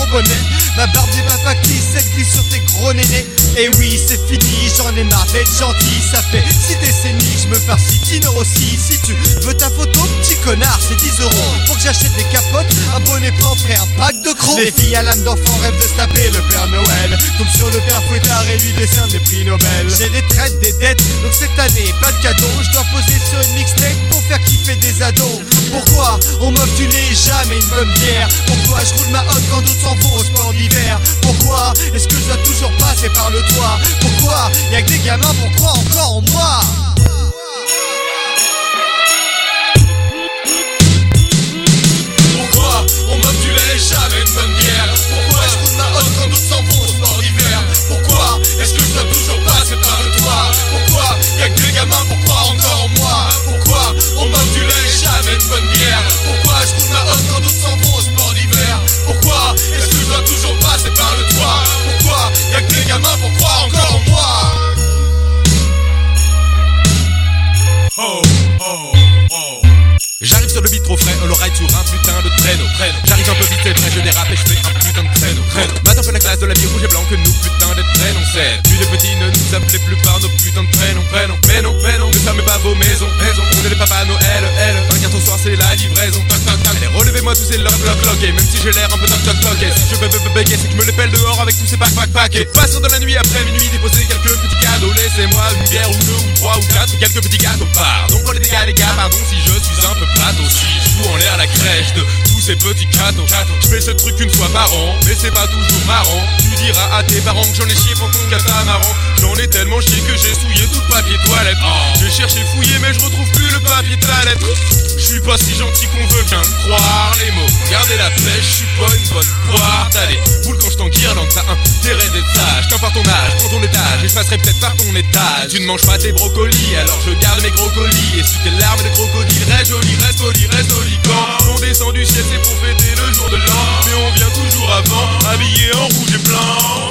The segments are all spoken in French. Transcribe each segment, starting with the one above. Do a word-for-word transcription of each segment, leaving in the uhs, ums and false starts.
bonnet. Ma barbe n'est pas factice, elle glisse sur tes gros nénés. Et oui, c'est fini, j'en ai marre d'être gentil. Ça fait six décennies que je me farcis Tino aussi. Si tu veux ta photo, petit connard, c'est dix euros. Pour que j'achète des capotes, un bonnet propre et un pack de crocs. Les filles à l'âme d'enfant rêvent de se taper le Père Noël. Comme sur le Père Fouettard et lui décerne des prix Nobel. J'ai des traites, des dettes, donc cette année, pas de cadeau. Je dois poser sur une mixtape pour faire kiffer des ados. Pourquoi on m'offre du lait, jamais une bonne bière? Pourquoi je roule ma hotte quand d'autres s'en vont au sport d'hiver? Pourquoi est-ce que je dois toujours passer par le toit? Pourquoi y'a que des gamins, pourquoi encore en moi? Pourquoi on m'offre du lait, jamais une bonne bière? Pourquoi je roule ma hotte quand d'autres s'en vont au sport d'hiver? Pourquoi est-ce que je dois toujours passer par le toit? Pourquoi y'a que des gamins, pourquoi encore en moi? Pourquoi on m'offre du lait, jamais une bonne bière? Pourquoi je roule ma hotte quand d'autres s'en vont au sport d'hiver? Pourquoi est-ce que je dois toujours passer par le toit? Pourquoi y'a que des gamins, pourquoi encore en moi? Oh, oh, oh. J'arrive sur le beat trop frais, on le ride sur un putain de traîneau, traîneau. J'arrive un peu vite, c'est vrai, je dérape et je fais un putain de traîneau, traîneau. Maintenant fait la classe de la vie rouge et blanc que nous putain d'être traînons. C'est puis les petits ne nous appelaient plus par nos putains de prénoms, prénoms. Mais non, mais non, ne fermez pas vos maisons, maisons. On est les papas Noël, elle. Un carton soir c'est la livraison, toc toc toc. Allez relevez-moi tous ces lock lock lock. Et même si j'ai l'air un peu toc toc toc. Et si je veux bégayer, c'est que je me les pèle dehors avec tous ces pack pack pack. Et passons dans la nuit après minuit, déposer quelques petits cadeaux. Laissez-moi une bière ou deux ou trois ou quatre ou quelques petits gâteaux. Pardon pour les dégâts les gars, pardon si je suis un peu plate aussi. Je fous en l'air la crèche de tous ces petits cadeaux. Je fais ce truc une fois par an, mais c'est pas toujours marrant. Tu diras à tes parents que j'en ai chié pour ton catamaran. J'en ai tellement chié que j'ai souillé tout le papier toilette. oh. J'ai cherché fouillé mais je retrouve plus le papier toilette. Je suis pas si gentil qu'on veut bien me croire. Les mots, gardez la pêche, je suis pas une bonne poire. T'as des boules quand je t'enguirlande, t'as intérêt d'être sage. Qu'un par ton âge, prends ton étage, et je passerai peut-être par ton étage. Tu ne manges pas tes brocolis, alors je garde mes gros colis. Et si tes larmes de crocodile, reste joli, reste poli, reste joli. Quand on descend du ciel c'est pour fêter le jour de l'an. Mais on vient toujours avant, habillé en rouge et blanc.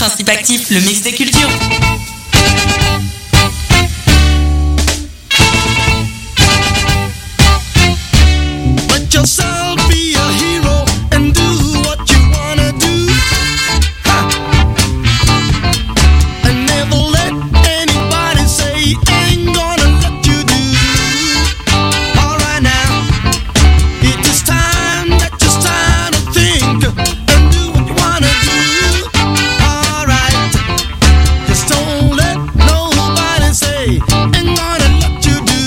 Principe Actif, le mix des cultures. Let yourself be a hero and do what you wanna do. Ha! And never let anybody say ain't gonna let you do. All right now, it is time that you start to think and do what you wanna do. All right, just don't let nobody say ain't gonna let you do.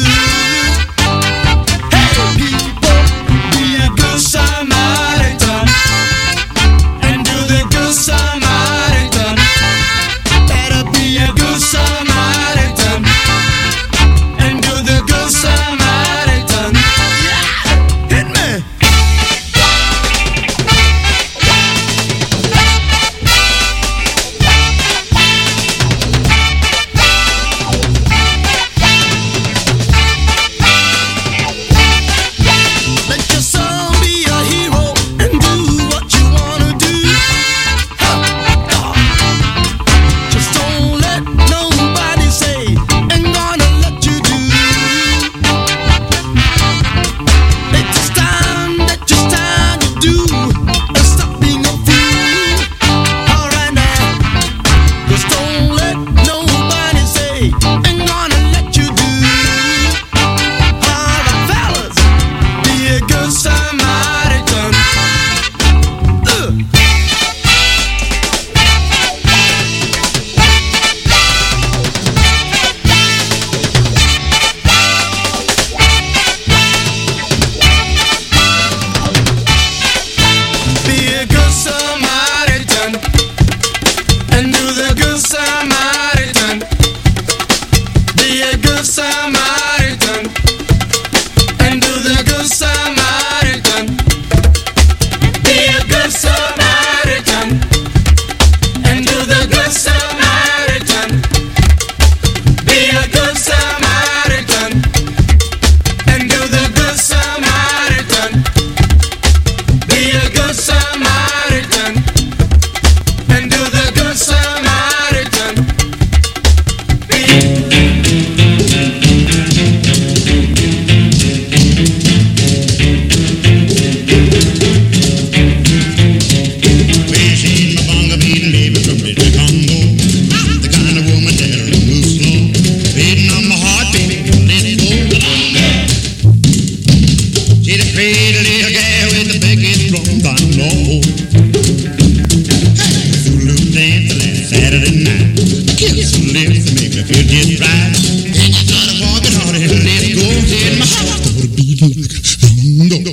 Hey people, be a good Samaritan and do the good Samaritan. Better be a good Samaritan and do the good Samaritan. Yeah, hit me. Let yourself be a hero and do what you wanna do. Huh. Just don't let nobody say ain't gonna let you do. It's time that you start to do and stop being a fool. All right now, just don't let nobody say ain't gonna let you do. All right, fellas, be a good Samaritan. Ugh. Be a good Samaritan and do the good Samaritan. Be a good Samaritan and do the good Samaritan. Be a good Samaritan and do the good Samaritan. Be a good Samaritan and do the good Samaritan. Be a good Samaritan and do the good Samaritan. Well, she's my bongo beating baby from the Congo. The kind of woman that'll move slow. Beating on my heart, baby, let it go. She's a pretty little gal with the biggest drums I know. Zulu dance last Saturday night. Kiss some lips to make me feel just right. Then you started walking hard and let it go. Said my heart started beating like a bongo.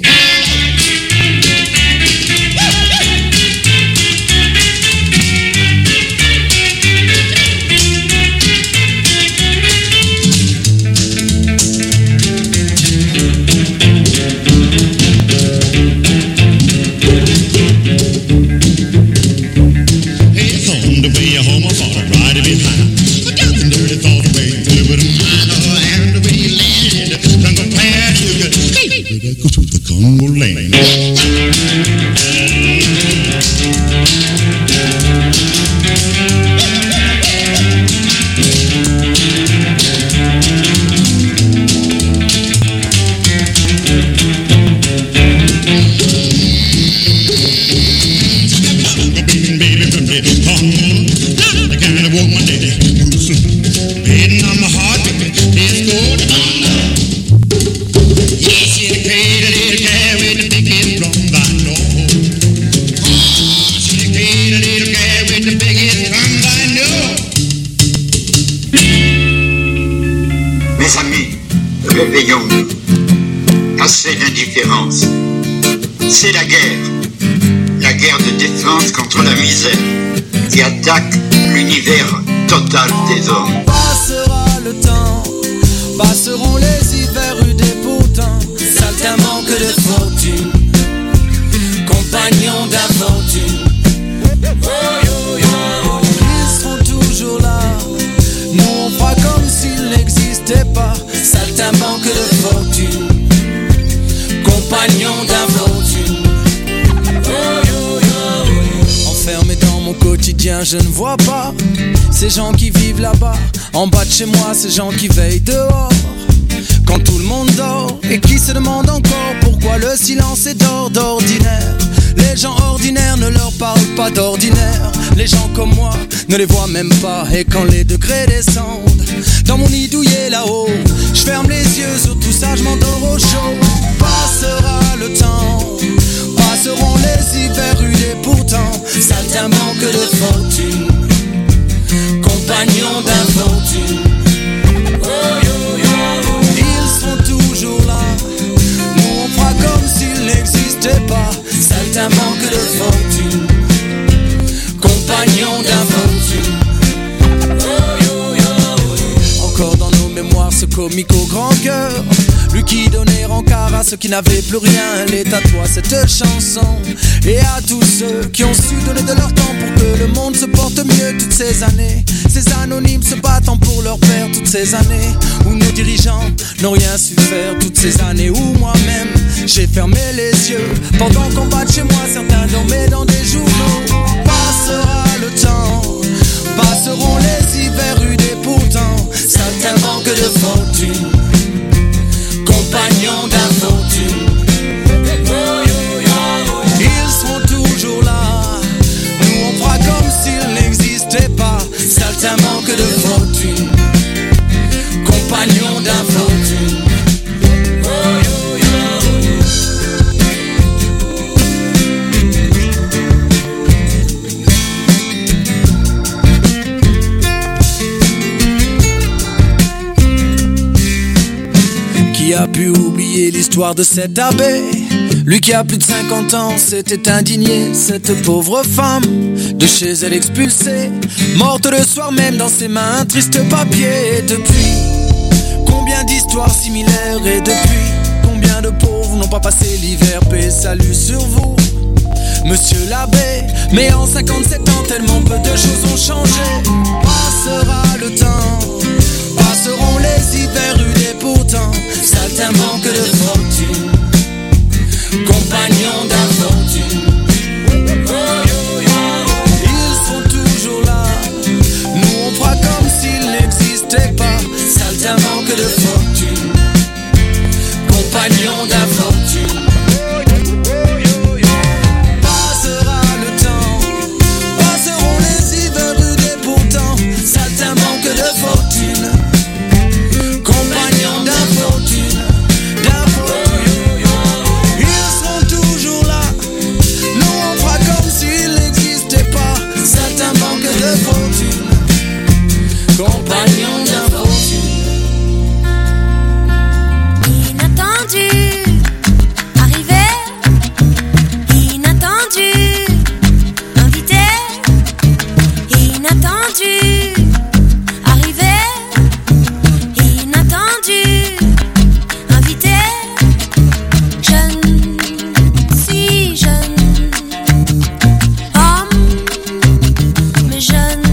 It's on the way home, I thought I'd ride it behind. But down the dirty thought away, live with a mind. Oh, and the way you landed, don't compare to you. Hey, did I go to the Congo land? Bongo beating baby from the Congo. Not the kind of woman that moves slow. Beating on my heart, baby, let's go to Congo. Yes, she's a pretty little gal with the biggest drums I know. She's a pretty little gal with the biggest drums I know. Mes amis, réveillons-nous. Assez d'indifférence. C'est la guerre. La guerre de défense contre la misère qui attaque l'univers total des hommes. Passera le temps, passeront les hivers rudes et pourtant Saltin manque de fortune, compagnon d'aventure. ils seront toujours là. Nous on fera comme s'ils n'existaient pas. Saltin manque de fortune, compagnon d'aventure. Enfermé dans mon quotidien. quotidien je ne vois pas ces gens qui vivent là-bas, en bas de chez moi, ces gens qui veillent dehors quand tout le monde dort et qui se demandent encore pourquoi le silence est d'or d'ordinaire. Les gens ordinaires ne leur parlent pas d'ordinaire. Les gens comme moi ne les voient même pas. Et quand les degrés descendent dans mon nid douillet là-haut, je ferme les yeux sur tout ça, je m'endors au chaud. Passera le temps, passeront les hivers rudes et pourtant saltimbanque de fortune, compagnon d'infortune. Oh, yo, yo. Ils seront toujours là, nous on fera comme s'ils n'existaient pas. Saltimbanque de fortune, compagnon d'infortune. Oh, yo, yo. Encore dans nos mémoires ce comique au grand cœur, lui qui donnait rencard à ceux qui n'avaient plus rien. Elle est à toi cette chanson et à tous ceux qui ont su donner de leur temps pour que le monde se porte mieux toutes ces années. Ces anonymes se battant pour leur père toutes ces années où nos dirigeants n'ont rien su faire. Toutes ces années où moi-même j'ai fermé les yeux pendant qu'en bas de chez moi certains dormaient dans des journaux. Passera le temps, passeront les hivers rudes et pourtant saltimbanque de fortune, compagnon d'infortune. Ils seront toujours là, nous on fera comme s'ils n'existaient pas. Saltimbanque de fortune, compagnon d'infortune. Qui a pu oublier l'histoire de cet abbé? Lui qui a plus de cinquante ans s'était indigné. Cette pauvre femme, de chez elle expulsée, morte le soir même dans ses mains, un triste papier. Et depuis, combien d'histoires similaires? Et depuis, combien de pauvres n'ont pas passé l'hiver? Paix, salut sur vous, monsieur l'abbé. Mais en cinquante-sept ans, tellement peu de choses ont changé. Passera le temps, passeront les hivers rudes et pourtant saltimbanque de fortune, compagnon d'infortune. Ils sont toujours là, nous on fera comme s'ils n'existaient pas. Saltimbanque de fortune, compagnon d'infortune. Passera le temps, passeront les hivers rudes et pourtant saltimbanque de fortune, compagnon d'infortune, d'infortune. Ils seront toujours là, nous on fera comme s'ils n'existaient pas. Saltimbanque de fortune, compagnon d'infortune. Inattendu, arrivé, inattendu, invité, inattendu, arrivé, inattendu, invité, jeune, si jeune, homme, mais jeune,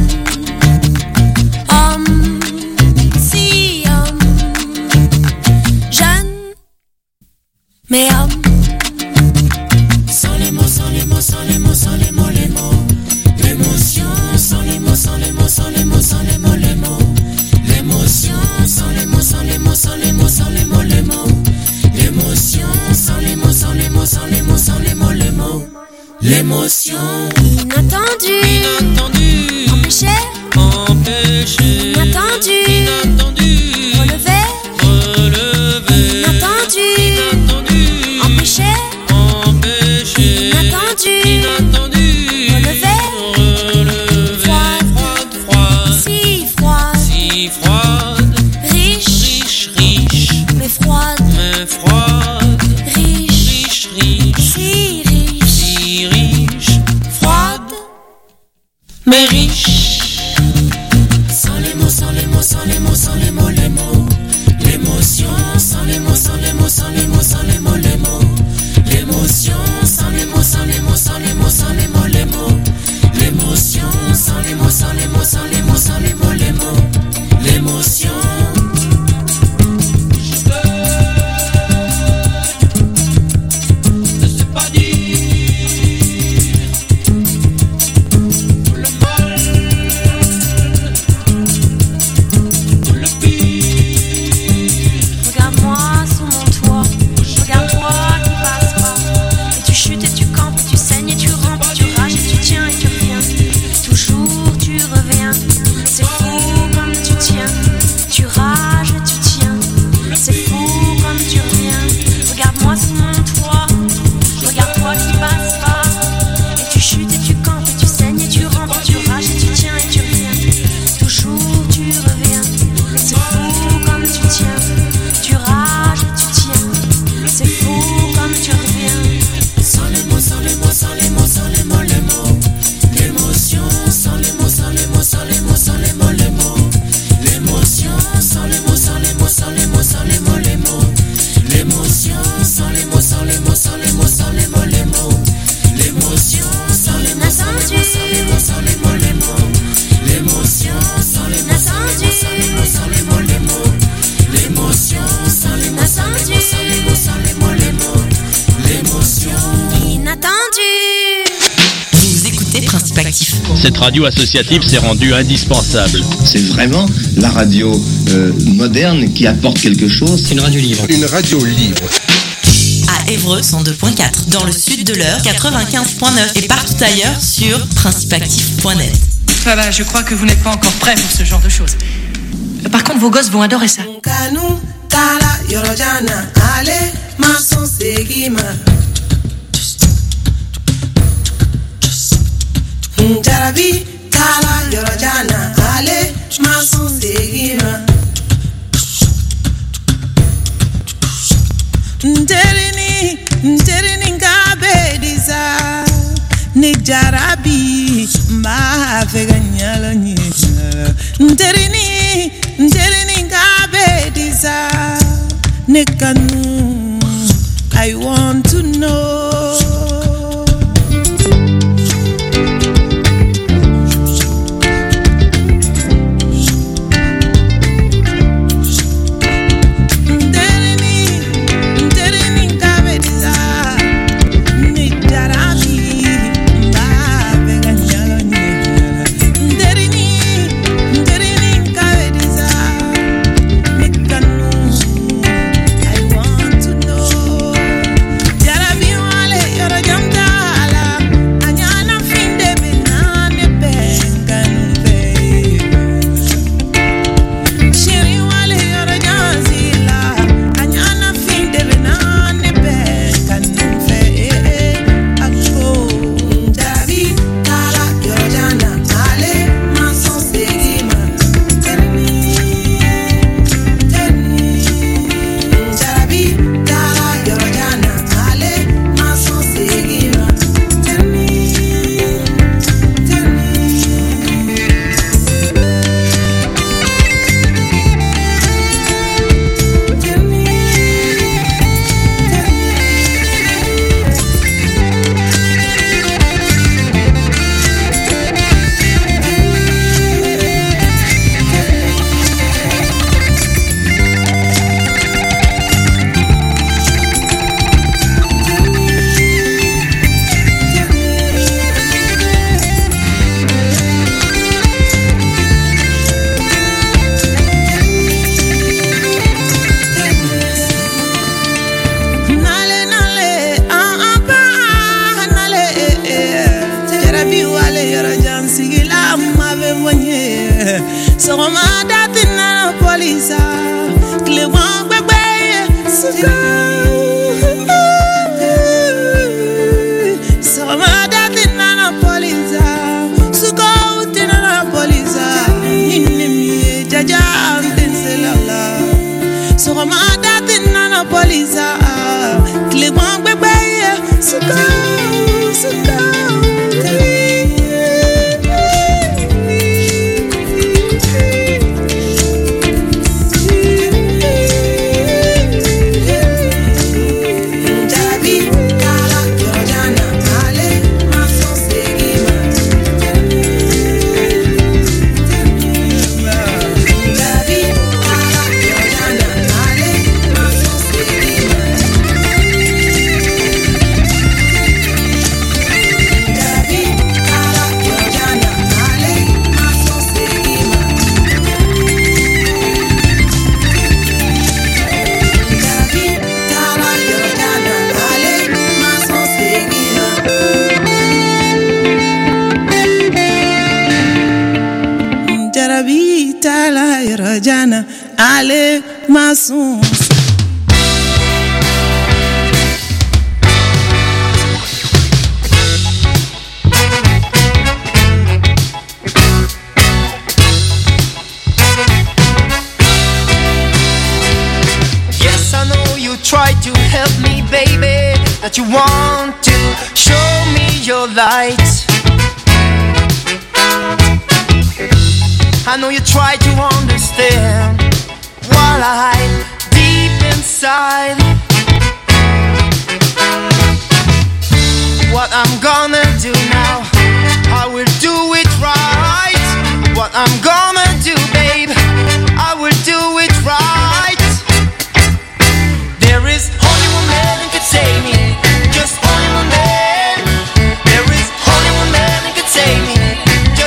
homme, si homme, jeune, mais homme. Sans les mots, sans les mots, sans les mots, sans les mots, les mots, l'émotion, sans les mots, sans les mots, sans les mots, sans les mots, les mots, l'émotion, sans les mots, sans les mots, sans les mots, sans les mots, les mots, l'émotion, sans les mots, sans les mots, sans les mots, sans les mots, les mots, l'émotion. Inattendu, inattendu, empêché, empêché, inattendu, inattendu, relevé, relevé, inattendu, inattendu, empêché, empêché, inattendu, inattendu, relevé, relevé, froide, froide, si froide, si froide, riche, riche, riche, mais froide, mais froide, riche, riche, riche, si riche, si riche, froide, mais riche. Sans les mots, sans les mots, sans les mots, sans les mots, les mots, l'émotion, sans les mots, sans les mots, sans les mots, sans les mots, les mots, l'émotion, sans les mots, sans les mots, sans les mots, sans les mots, les mots, l'émotion, sans les mots, sans les mots, sans les mots, sans les mots, les mots, l'émotion. Je sais pas dire le mal. cette radio associative s'est rendue indispensable. C'est vraiment la radio euh, moderne qui apporte quelque chose. C'est une radio libre. Une radio libre. À Évreux, cent deux virgule quatre. Dans le sud de l'Eure, quatre-vingt-quinze virgule neuf. Et partout ailleurs sur principe actif point net. Ah bah, je crois que vous n'êtes pas encore prêts pour ce genre de choses. Par contre, vos gosses vont adorer ça. Jarabi kala yorojana ale maso segima Nterini nterini ngabe diza ni jarabi ma feganyalo nyina Nterini nterini ngabe diza ni kanu I want to know Jana ale masun Yes, I know you try to help me, baby, that you want to show me your light. I know you try to understand while I hide deep inside. What I'm gonna do now, I will do it right. What I'm gonna do, babe, I will do it right. There is only one man who could save me, just only one man. There is only one man who could save me.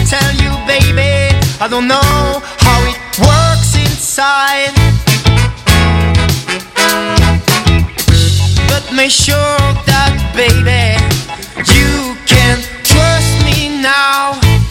tell you, baby, I don't know how it works inside, but make sure that, baby, you can trust me now.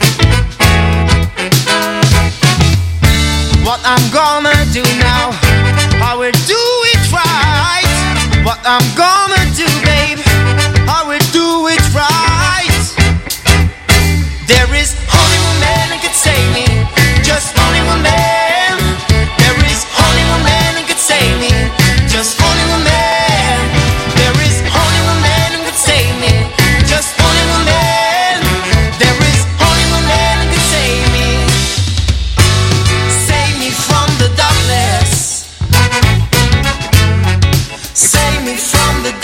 What I'm gonna do now, I will do it right. What I'm gonna do, babe, I will do it right. There is only one man who can save me, just only one man. There is only one man who can save me, just only one man. There is only one man who can save me, just only one man. There is only one man who can save me. Save me from the darkness, save me from the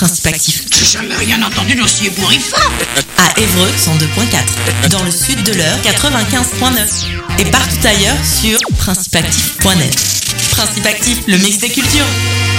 Principe Actif. J'ai jamais rien entendu d'aussi ébouriffant. À Évreux cent deux point quatre. Dans le sud de l'Eure quatre-vingt-quinze point neuf. Et partout ailleurs sur principe actif point net. Principe Actif, le mix des cultures.